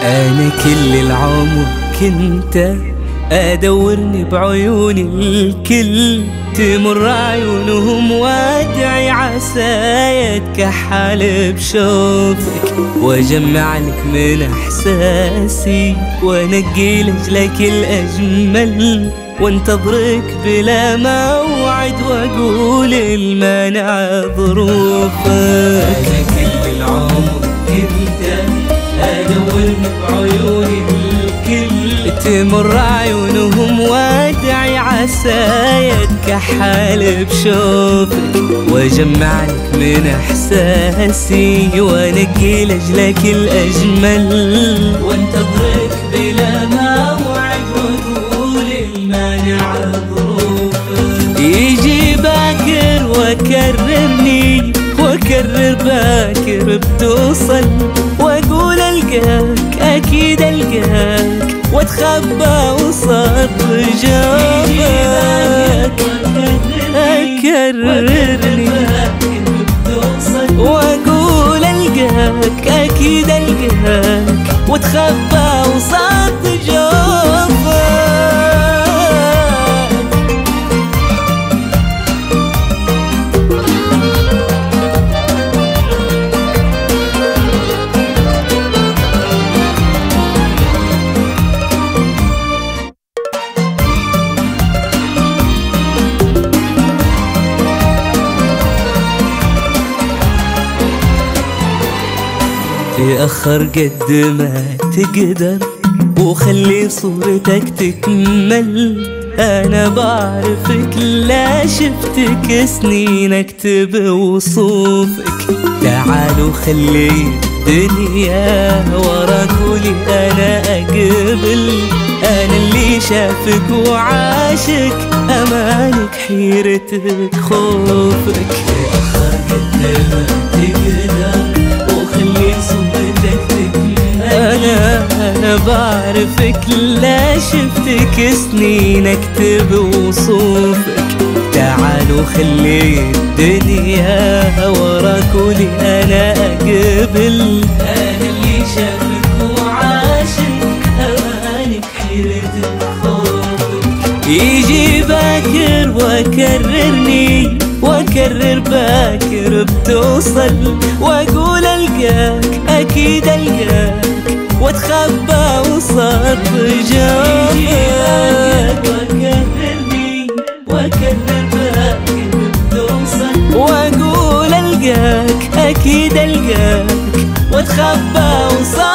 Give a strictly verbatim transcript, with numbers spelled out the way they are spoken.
أنا كل العمر كنت أدورني بعيون الكل، تمر عيونهم وادعي عسى يتكحل بشوفك، واجمع لك من احساسي وانقي لجلك الاجمل، وانتظرك بلا موعد واقول المانع ظروفك. أنا كل العمر كنت أدورني بعيون الكل، تمر عيونهم وادعي عسى يتكحل بشوفك، واجمع لك من احساسي وانقي لجلك الاجمل، وانتظرك بلا موعد واقول المانع ظروفك. يجي باكر وكررني واكرر باكر بتوصل، واقول القاك اكيد القاك، واتخبى وسط جوابك. اكررني واقول القاك اكيد القاك، واتخبى وسط جوابك. تأخر قد ما تقدر وخلي صورتك تكمل، أنا بعرفك لا شفتك سنين أكتب وصوفك. تعالوا خلي الدنيا وراك ولي أنا أقبل، أنا اللي شافك وعاشك أمانك حيرتك خوفك. تأخر قد ما تقدر وخلي صورتك تكمل، أنا أنا بعرفك لا شفتك سنين أكتب وصوفك. تعالوا خلي الدنيا وراك ولي أنا أقبل، أنا اللي شافك وعاشك أمانك حيرتك خوفك. يجي باكر وكررني واكرر باكر بتوصل، واقول القاك اكيد القاك، واتخبى وسط جوابك. وكررني واكرر باكر بتوصل، واقول القاك اكيد القاك، واتخبى وسط